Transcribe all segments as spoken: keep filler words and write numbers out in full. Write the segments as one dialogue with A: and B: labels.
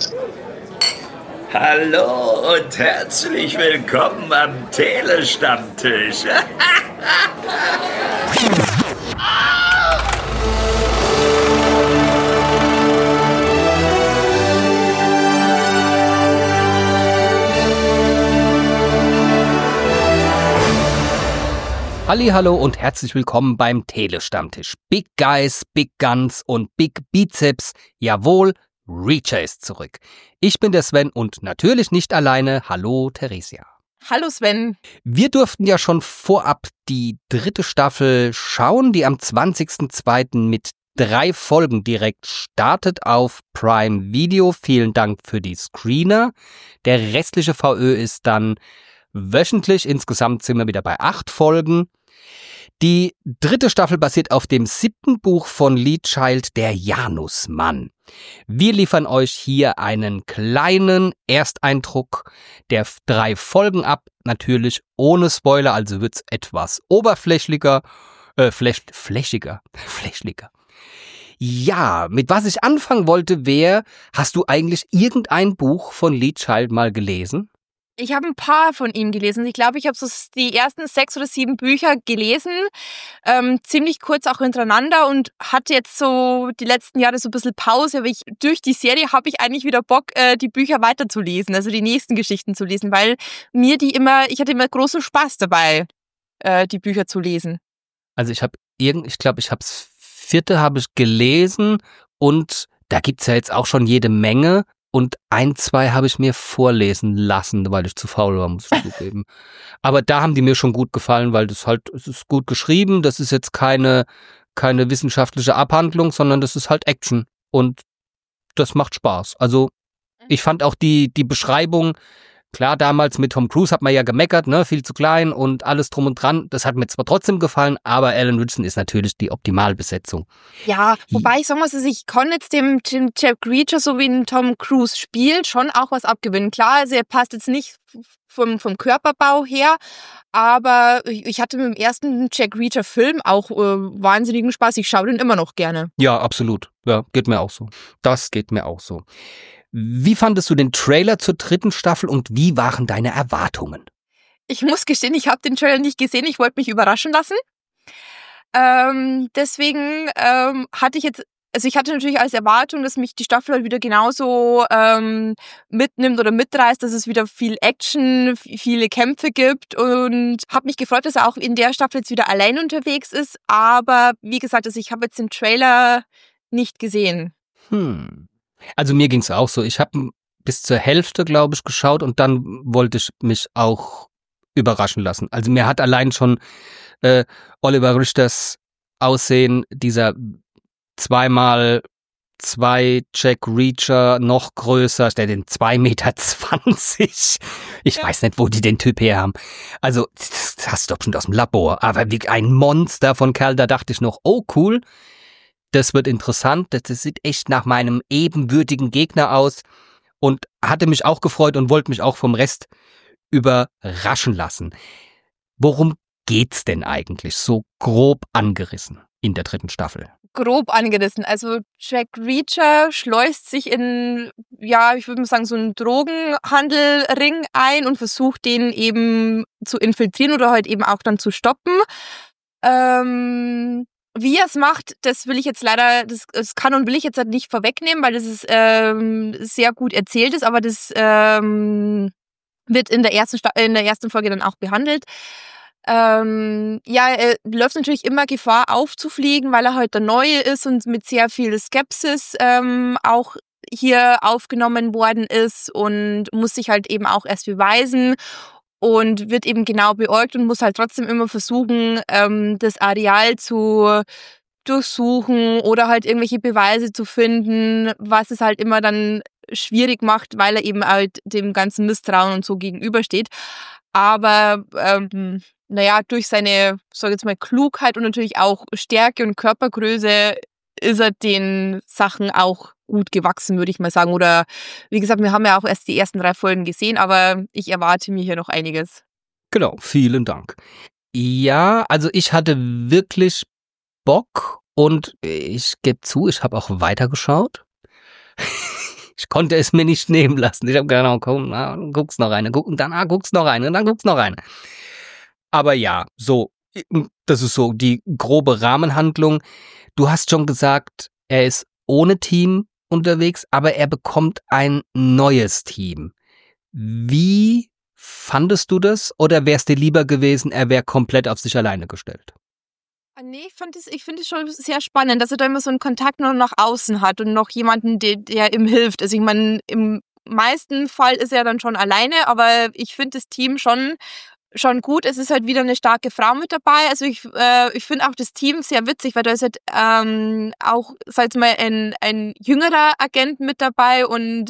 A: Hallo und herzlich willkommen am Telestammtisch.
B: Hallihallo und herzlich willkommen beim Telestammtisch. Big Guys, Big Guns und Big Bizeps. Jawohl, Reacher ist zurück. Ich bin der Sven und natürlich nicht alleine. Hallo Theresia.
C: Hallo Sven.
B: Wir durften ja schon vorab die dritte Staffel schauen, die am zwanzigsten zweiten mit drei Folgen direkt startet auf Prime Video. Vielen Dank für die Screener. Der restliche V Ö ist dann wöchentlich. Insgesamt sind wir wieder bei acht Folgen. Die dritte Staffel basiert auf dem siebten Buch von Lee Child, der Janusmann. Wir liefern euch hier einen kleinen Ersteindruck der drei Folgen ab, natürlich ohne Spoiler, also wird's etwas oberflächlicher, äh, flech, flächiger, flächliger. Ja, mit was ich anfangen wollte, wäre, hast du eigentlich irgendein Buch von Lee Child mal gelesen?
C: Ich habe ein paar von ihm gelesen. Ich glaube, ich habe so die ersten sechs oder sieben Bücher gelesen, ähm, ziemlich kurz auch hintereinander und hatte jetzt so die letzten Jahre so ein bisschen Pause, aber ich, durch die Serie habe ich eigentlich wieder Bock, äh, die Bücher weiterzulesen, also die nächsten Geschichten zu lesen, weil mir die immer, ich hatte immer großen Spaß dabei, äh, die Bücher zu lesen.
B: Also ich habe irgend, ich glaube, ich habe das vierte habe ich gelesen und da gibt's ja jetzt auch schon jede Menge. Und ein, zwei habe ich mir vorlesen lassen, weil ich zu faul war, muss ich zugeben. Aber da haben die mir schon gut gefallen, weil das halt, es ist gut geschrieben, das ist jetzt keine, keine wissenschaftliche Abhandlung, sondern das ist halt Action. Und das macht Spaß. Also, ich fand auch die, die Beschreibung, klar, damals mit Tom Cruise hat man ja gemeckert, ne, viel zu klein und alles drum und dran. Das hat mir zwar trotzdem gefallen, aber Alan Ritchson ist natürlich die Optimalbesetzung.
C: Ja, wobei ich sagen muss, also ich kann jetzt dem, dem Jack Reacher, so wie ein Tom Cruise spielt, schon auch was abgewinnen. Klar, also er passt jetzt nicht vom, vom Körperbau her, aber ich hatte mit dem ersten Jack Reacher Film auch äh, wahnsinnigen Spaß. Ich schaue den immer noch gerne.
B: Ja, absolut. Ja, geht mir auch so. Das geht mir auch so. Wie fandest du den Trailer zur dritten Staffel und wie waren deine Erwartungen?
C: Ich muss gestehen, ich habe den Trailer nicht gesehen. Ich wollte mich überraschen lassen. Ähm, deswegen ähm, hatte ich jetzt, also ich hatte natürlich als Erwartung, dass mich die Staffel halt wieder genauso ähm, mitnimmt oder mitreißt, dass es wieder viel Action, viele Kämpfe gibt und habe mich gefreut, dass er auch in der Staffel jetzt wieder allein unterwegs ist. Aber wie gesagt, also ich habe jetzt den Trailer nicht gesehen.
B: Hm. Also mir ging's auch so. Ich habe bis zur Hälfte, glaube ich, geschaut und dann wollte ich mich auch überraschen lassen. Also mir hat allein schon äh, Oliver Richters Aussehen, dieser zweimal zwei Jack Reacher, noch größer, der den zwei Meter zwanzig. Ich ja. weiß nicht, wo die den Typ her haben. Also, das hast du doch schon aus dem Labor. Aber wie ein Monster von Kerl, da dachte ich noch, oh cool, das wird interessant, das sieht echt nach meinem ebenbürtigen Gegner aus und hatte mich auch gefreut und wollte mich auch vom Rest überraschen lassen. Worum geht's denn eigentlich, so grob angerissen in der dritten Staffel?
C: Grob angerissen. Also Jack Reacher schleust sich in, ja, ich würde mal sagen, so einen Drogenhandelring ein und versucht, den eben zu infiltrieren oder halt eben auch dann zu stoppen. Ähm... Wie er es macht, das will ich jetzt leider, das, das kann und will ich jetzt halt nicht vorwegnehmen, weil das ist ähm, sehr gut erzählt ist, aber das ähm, wird in der ersten Sta- in der ersten Folge dann auch behandelt. Ähm, ja, er läuft natürlich immer Gefahr aufzufliegen, weil er halt der Neue ist und mit sehr viel Skepsis ähm, auch hier aufgenommen worden ist und muss sich halt eben auch erst beweisen. Und wird eben genau beäugt und muss halt trotzdem immer versuchen, ähm, das Areal zu durchsuchen oder halt irgendwelche Beweise zu finden, was es halt immer dann schwierig macht, weil er eben halt dem ganzen Misstrauen und so gegenübersteht. Aber ähm, naja, durch seine, sag ich jetzt mal, Klugheit und natürlich auch Stärke und Körpergröße ist er den Sachen auch gut gewachsen, würde ich mal sagen. Oder wie gesagt, wir haben ja auch erst die ersten drei Folgen gesehen, aber ich erwarte mir hier noch einiges.
B: Genau, vielen Dank. Ja, also ich hatte wirklich Bock und ich gebe zu, ich habe auch weitergeschaut. Ich konnte es mir nicht nehmen lassen. Ich habe gedacht, komm, na, guck's noch eine, guck, und dann ah, guck's noch eine, und dann guck's noch eine. Aber ja, so, das ist so die grobe Rahmenhandlung. Du hast schon gesagt, er ist ohne Team unterwegs, aber er bekommt ein neues Team. Wie fandest du das? Oder wär's dir lieber gewesen, er wäre komplett auf sich alleine gestellt?
C: Nee, ich fand es, ich finde es schon sehr spannend, dass er da immer so einen Kontakt noch nach außen hat und noch jemanden, der, der ihm hilft. Also ich meine, im meisten Fall ist er dann schon alleine, aber ich finde das Team schon schon gut. Es ist halt wieder eine starke Frau mit dabei. Also ich, äh, ich finde auch das Team sehr witzig, weil da ist halt ähm, auch, sag ich mal, ein, ein jüngerer Agent mit dabei und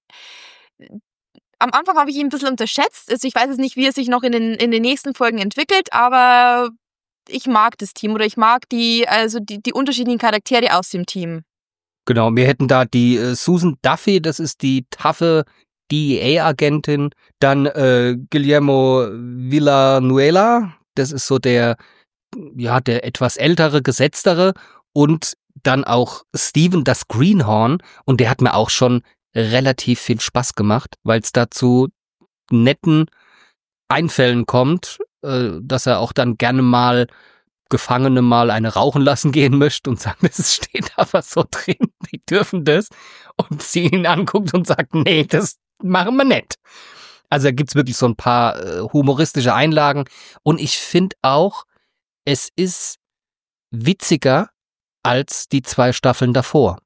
C: äh, am Anfang habe ich ihn ein bisschen unterschätzt. Also ich weiß jetzt nicht, wie er sich noch in den, in den nächsten Folgen entwickelt, aber ich mag das Team oder ich mag die, also die, die unterschiedlichen Charaktere aus dem Team.
B: Genau, wir hätten da die äh, Susan Duffy, das ist die taffe D E A-Agentin, dann äh, Guillermo Villanueva, das ist so der, ja, der etwas ältere, gesetztere, und dann auch Steven, das Greenhorn, und der hat mir auch schon relativ viel Spaß gemacht, weil es da zu netten Einfällen kommt, äh, dass er auch dann gerne mal Gefangene mal eine rauchen lassen gehen möchte und sagt, es steht aber so drin, die dürfen das, und sie ihn anguckt und sagt, nee, das machen wir nicht. Also da gibt's wirklich so ein paar äh, humoristische Einlagen, und ich finde auch, es ist witziger als die zwei Staffeln davor.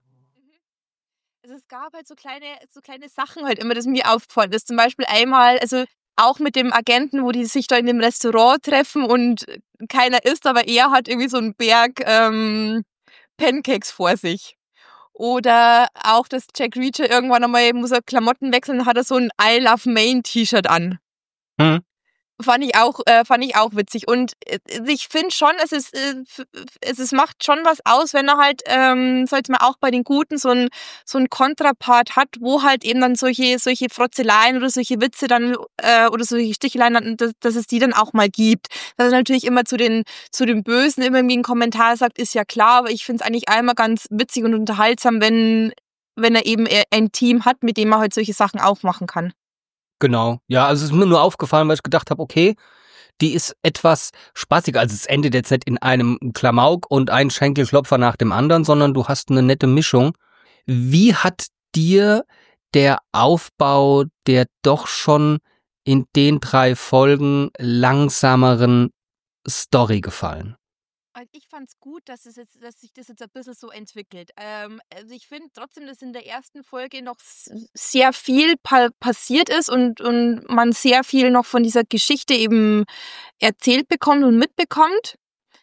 C: Also es gab halt so kleine, so kleine Sachen halt immer, das mir aufgefallen ist. Zum Beispiel einmal, also auch mit dem Agenten, wo die sich da in dem Restaurant treffen und keiner isst, aber er hat irgendwie so einen Berg ähm, Pancakes vor sich. Oder auch, dass Jack Reacher irgendwann einmal, muss er Klamotten wechseln, hat er so ein I Love Maine T-Shirt an.
B: Hm.
C: Fand ich auch, äh, fand ich auch witzig. Und äh, ich finde schon, es ist, äh, es ist, macht schon was aus, wenn er halt, ähm, sag ich mal, auch bei den Guten so ein so ein Kontrapart hat, wo halt eben dann solche solche Frotzeleien oder solche Witze dann äh, oder solche Sticheleien, dann, dass, dass es die dann auch mal gibt. Dass er natürlich immer zu den zu den Bösen immer irgendwie einen Kommentar sagt, ist ja klar, aber ich finde es eigentlich einmal ganz witzig und unterhaltsam, wenn wenn er eben ein Team hat, mit dem er halt solche Sachen auch machen kann.
B: Genau, ja, also es ist mir nur aufgefallen, weil ich gedacht habe, okay, die ist etwas spaßiger. Also es endet jetzt nicht in einem Klamauk und ein Schenkelklopfer nach dem anderen, sondern du hast eine nette Mischung. Wie hat dir der Aufbau der doch schon in den drei Folgen langsameren Story gefallen?
C: Ich fand es gut, dass, es jetzt, dass sich das jetzt ein bisschen so entwickelt. Ähm, also ich finde trotzdem, dass in der ersten Folge noch sehr viel pa- passiert ist und, und man sehr viel noch von dieser Geschichte eben erzählt bekommt und mitbekommt.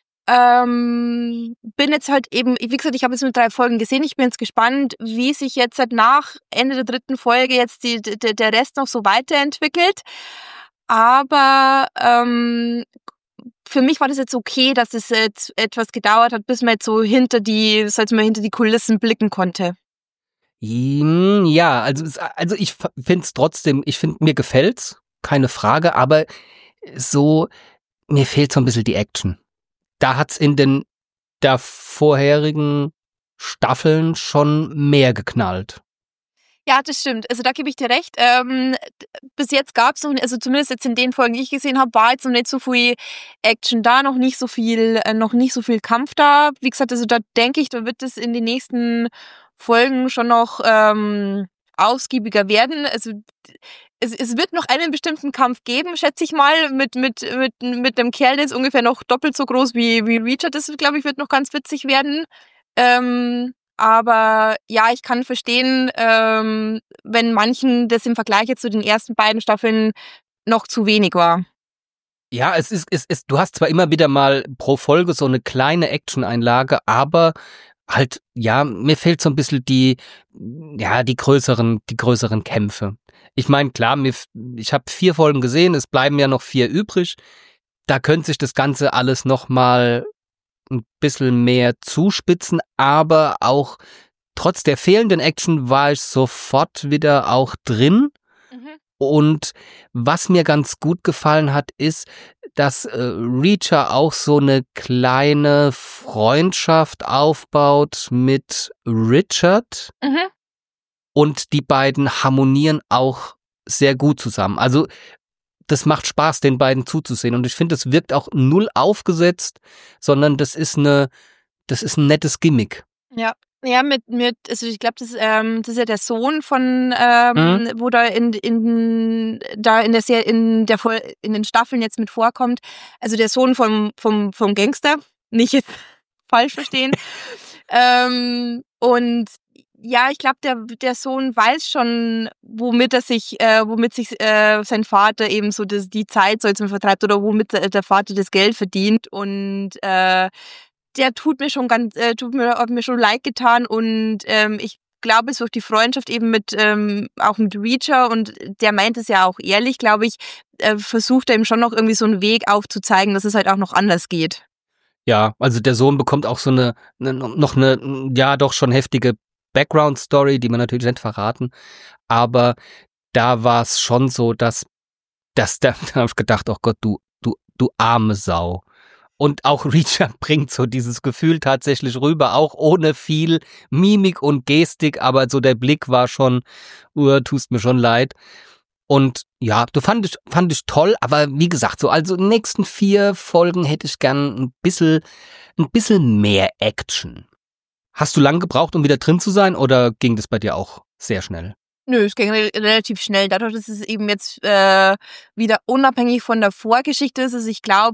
C: Ähm, bin jetzt halt eben, wie gesagt, ich habe jetzt nur drei Folgen gesehen. Ich bin jetzt gespannt, wie sich jetzt halt nach Ende der dritten Folge jetzt die, die, der Rest noch so weiterentwickelt. Aber ähm, für mich war das jetzt okay, dass es jetzt etwas gedauert hat, bis man jetzt so hinter die, sag ich mal, hinter die Kulissen blicken konnte.
B: Ja, also, also ich finde es trotzdem, ich finde, mir gefällt's, keine Frage, aber so, mir fehlt so ein bisschen die Action. Da hat's in den der vorherigen Staffeln schon mehr geknallt.
C: Ja, das stimmt. Also da gebe ich dir recht. Ähm, bis jetzt gab es noch, also zumindest jetzt in den Folgen, die ich gesehen habe, war jetzt noch nicht so viel Action da, noch nicht so viel, äh, noch nicht so viel Kampf da. Wie gesagt, also da denke ich, da wird es in den nächsten Folgen schon noch ähm, ausgiebiger werden. Also es, es wird noch einen bestimmten Kampf geben, schätze ich mal, mit mit mit mit einem Kerl, der ist ungefähr noch doppelt so groß wie wie Reacher. Das, glaube ich, wird noch ganz witzig werden. Ähm, Aber ja, ich kann verstehen, ähm, wenn manchen das im Vergleich jetzt zu den ersten beiden Staffeln noch zu wenig war.
B: Ja, es ist, es ist, du hast zwar immer wieder mal pro Folge so eine kleine Action-Einlage, aber halt, ja, mir fehlt so ein bisschen die, ja, die größeren, die größeren Kämpfe. Ich meine, klar, mir, ich habe vier Folgen gesehen, es bleiben ja noch vier übrig. Da könnte sich das Ganze alles nochmal ein bisschen mehr zuspitzen, aber auch trotz der fehlenden Action war ich sofort wieder auch drin. Mhm. Und was mir ganz gut gefallen hat, ist, dass äh, Reacher auch so eine kleine Freundschaft aufbaut mit Richard. Mhm. und die beiden harmonieren auch sehr gut zusammen. Also das macht Spaß, den beiden zuzusehen und ich finde, das wirkt auch null aufgesetzt, sondern das ist eine, das ist ein nettes Gimmick.
C: Ja. Ja, mit, mit, also ich glaube, das, ähm, das ist ja der Sohn von, ähm, mhm. wo da in, in, da in der Serie, in der, in den Staffeln jetzt mit vorkommt. Also der Sohn vom, vom, vom Gangster. Nicht jetzt falsch verstehen. ähm, und ja, ich glaube, der, der Sohn weiß schon, womit er sich, äh, womit sich äh, sein Vater eben so das, die Zeit so jetzt mal vertreibt oder womit der Vater das Geld verdient und, äh, der tut mir schon ganz, äh, tut mir, hat mir schon leid getan und ähm, ich glaube, es durch die Freundschaft eben mit, ähm, auch mit Reacher und der meint es ja auch ehrlich, glaube ich, äh, versucht er ihm schon noch irgendwie so einen Weg aufzuzeigen, dass es halt auch noch anders geht.
B: Ja, also der Sohn bekommt auch so eine, eine noch eine, ja doch schon heftige Background-Story, die man natürlich nicht verraten, aber da war es schon so, dass, dass da, da habe ich gedacht, oh Gott, du, du, du arme Sau. Und auch Reacher bringt so dieses Gefühl tatsächlich rüber, auch ohne viel Mimik und Gestik, aber so der Blick war schon, uh, tust mir schon leid. Und ja, du fand ich, fand ich toll, aber wie gesagt, so also in den nächsten vier Folgen hätte ich gern ein bisschen, ein bisschen mehr Action. Hast du lang gebraucht, um wieder drin zu sein, oder ging das bei dir auch sehr schnell?
C: Nö, es ging re- relativ schnell. Dadurch, dass es eben jetzt äh, wieder unabhängig von der Vorgeschichte ist. Also ich glaube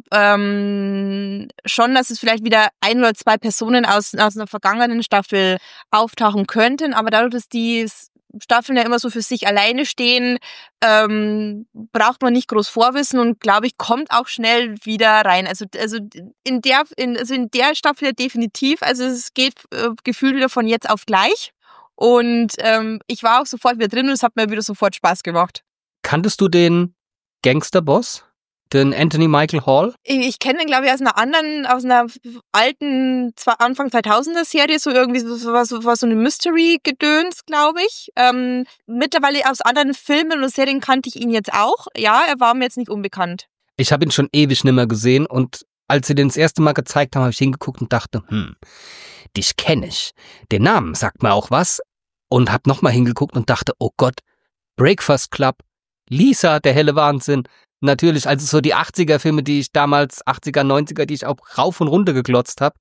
C: ähm, schon, dass es vielleicht wieder ein oder zwei Personen aus, aus einer vergangenen Staffel auftauchen könnten. Aber dadurch, dass die Staffeln ja immer so für sich alleine stehen, ähm, braucht man nicht groß Vorwissen und glaube ich, kommt auch schnell wieder rein. Also, also in der, in, also in der Staffel ja definitiv. Also es geht äh, gefühlt wieder von jetzt auf gleich. Und ähm, ich war auch sofort wieder drin und es hat mir wieder sofort Spaß gemacht.
B: Kanntest du den Gangsterboss, den Anthony Michael Hall?
C: Ich, ich kenne den, glaube ich, aus einer anderen, aus einer alten Anfang zweitausender Serie, so irgendwie so, war, so, war so eine Mystery-Gedöns, glaube ich. Ähm, mittlerweile aus anderen Filmen und Serien kannte ich ihn jetzt auch. Ja, er war mir jetzt nicht unbekannt.
B: Ich habe ihn schon ewig nimmer gesehen und als sie den das erste Mal gezeigt haben, habe ich hingeguckt und dachte, hm, dich kenne ich. Den Namen sagt mir auch was. Und habe nochmal hingeguckt und dachte, oh Gott, Breakfast Club, Lisa, der helle Wahnsinn. Natürlich, also so die achtziger-Filme, die ich damals, achtziger, neunziger, die ich auch rauf und runter geglotzt habe.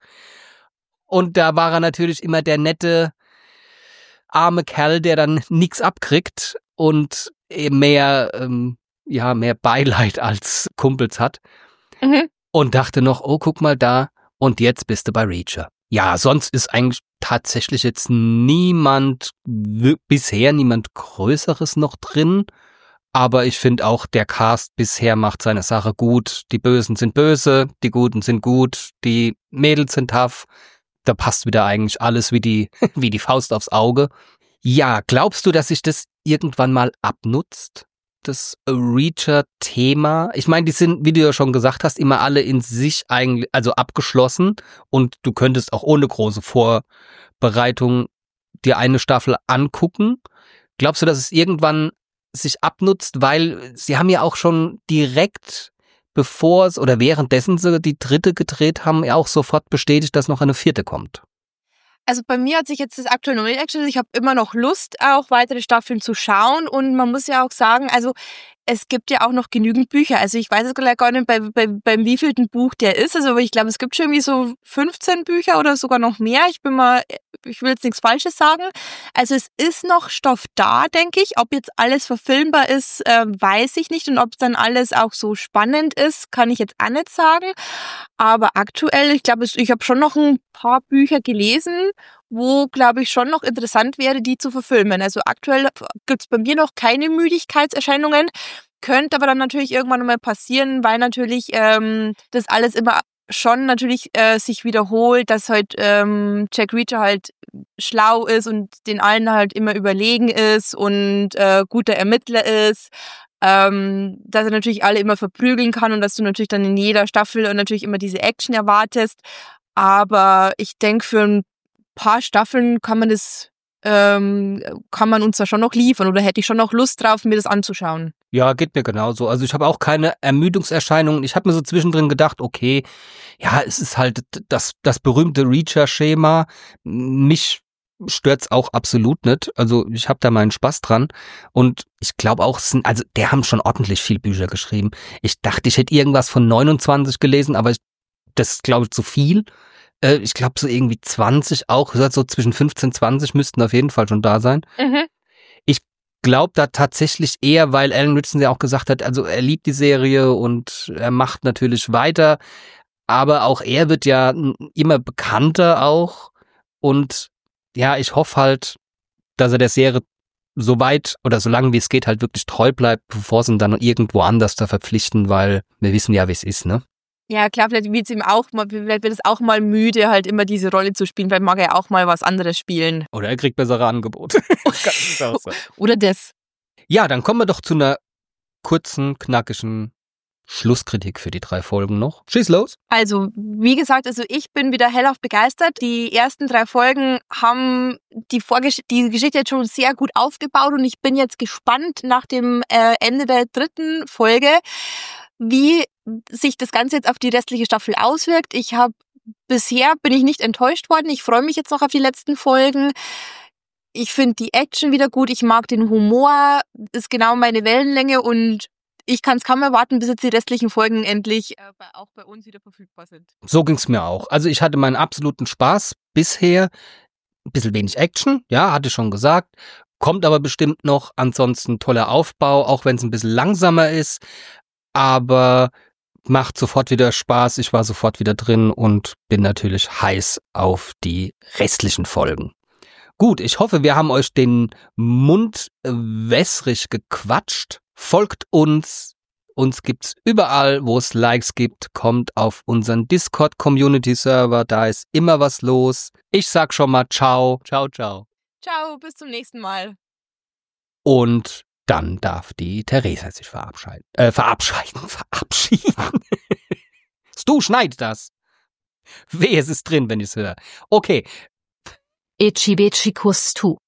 B: Und da war er natürlich immer der nette, arme Kerl, der dann nichts abkriegt und mehr, ähm, ja, mehr Beileid als Kumpels hat. Mhm. Und dachte noch, oh, guck mal da, und jetzt bist du bei Reacher. Ja, sonst ist eigentlich tatsächlich jetzt niemand, w- bisher niemand Größeres noch drin. Aber ich finde auch, der Cast bisher macht seine Sache gut. Die Bösen sind böse, die Guten sind gut, die Mädels sind tough. Da passt wieder eigentlich alles wie die, wie die Faust aufs Auge. Ja, glaubst du, dass sich das irgendwann mal abnutzt? Das Reacher-Thema. Ich meine, die sind, wie du ja schon gesagt hast, immer alle in sich eigentlich, also abgeschlossen und du könntest auch ohne große Vorbereitung dir eine Staffel angucken. Glaubst du, dass es irgendwann sich abnutzt, weil sie haben ja auch schon direkt, bevor es oder währenddessen sie die dritte gedreht haben, ja auch sofort bestätigt, dass noch eine vierte kommt?
C: Also bei mir hat sich jetzt das aktuell noch nicht eingestellt. Ich habe immer noch Lust, auch weitere Staffeln zu schauen. Und man muss ja auch sagen, also es gibt ja auch noch genügend Bücher. Also ich weiß es gar nicht, bei, bei, beim wievielten Buch der ist. Also aber ich glaube, es gibt schon irgendwie so fünfzehn Bücher oder sogar noch mehr. Ich bin mal, ich will jetzt nichts Falsches sagen. Also es ist noch Stoff da, denke ich. Ob jetzt alles verfilmbar ist, äh, weiß ich nicht. Und ob dann alles auch so spannend ist, kann ich jetzt auch nicht sagen. Aber aktuell, ich glaube, ich habe schon noch ein paar Bücher gelesen, wo, glaube ich, schon noch interessant wäre, die zu verfilmen. Also aktuell gibt es bei mir noch keine Müdigkeitserscheinungen, könnte aber dann natürlich irgendwann mal passieren, weil natürlich ähm, das alles immer schon natürlich äh, sich wiederholt, dass halt ähm, Jack Reacher halt schlau ist und den allen halt immer überlegen ist und äh, guter Ermittler ist. Ähm, dass er natürlich alle immer verprügeln kann und dass du natürlich dann in jeder Staffel natürlich immer diese Action erwartest. Aber ich denke, für ein paar Staffeln kann man das, ähm, kann man uns da schon noch liefern oder hätte ich schon noch Lust drauf, mir das anzuschauen.
B: Ja, geht mir genauso. Also ich habe auch keine Ermüdungserscheinungen. Ich habe mir so zwischendrin gedacht, okay, ja, es ist halt das, das berühmte Reacher-Schema. Mich stört's auch absolut nicht. Also ich habe da meinen Spaß dran. Und ich glaube auch, es sind, also der haben schon ordentlich viel Bücher geschrieben. Ich dachte, ich hätte irgendwas von neunundzwanzig gelesen, aber ich, das ist, glaube ich, zu viel. Äh, ich glaube, so irgendwie zwanzig auch. So zwischen fünfzehn, zwanzig müssten auf jeden Fall schon da sein.
C: Mhm.
B: Ich glaube da tatsächlich eher, weil Alan Ritchson ja auch gesagt hat, also er liebt die Serie und er macht natürlich weiter. Aber auch er wird ja immer bekannter auch. Und ja, ich hoffe halt, dass er der Serie so weit oder so lange wie es geht halt wirklich treu bleibt, bevor sie ihn dann irgendwo anders da verpflichten, weil wir wissen ja, wie es ist, ne?
C: Ja, klar, vielleicht wird es ihm auch mal, vielleicht wird es auch mal müde, halt immer diese Rolle zu spielen. Vielleicht mag er auch mal was anderes spielen.
B: Oder er kriegt bessere Angebote. Das kann natürlich auch sein.
C: Oder das.
B: Ja, dann kommen wir doch zu einer kurzen, knackigen Schlusskritik für die drei Folgen noch. Schieß los.
C: Also, wie gesagt, also ich bin wieder hellauf begeistert. Die ersten drei Folgen haben die, Vorgesch- die Geschichte jetzt schon sehr gut aufgebaut und ich bin jetzt gespannt nach dem äh, Ende der dritten Folge, wie sich das Ganze jetzt auf die restliche Staffel auswirkt. Ich habe bisher bin ich nicht enttäuscht worden. Ich freue mich jetzt noch auf die letzten Folgen. Ich finde die Action wieder gut. Ich mag den Humor. Ist genau meine Wellenlänge und ich kann es kaum erwarten, bis jetzt die restlichen Folgen endlich äh, auch bei uns wieder verfügbar sind.
B: So ging's mir auch. Also ich hatte meinen absoluten Spaß bisher. Ein bisschen wenig Action, ja, hatte ich schon gesagt. Kommt aber bestimmt noch. Ansonsten toller Aufbau, auch wenn es ein bisschen langsamer ist. Aber macht sofort wieder Spaß. Ich war sofort wieder drin und bin natürlich heiß auf die restlichen Folgen. Gut, ich hoffe, wir haben euch den Mund wässrig gequatscht. Folgt uns. Uns gibt's überall, wo es Likes gibt. Kommt auf unseren Discord-Community-Server. Da ist immer was los. Ich sag schon mal ciao. Ciao, ciao.
C: Ciao, bis zum nächsten Mal.
B: Und dann darf die Theresa sich verabschieden. Äh, verabschieden. Verabschieden. Du schneid das. Weh, es ist drin, wenn ich's höre. Okay.
D: Ecci becci costu.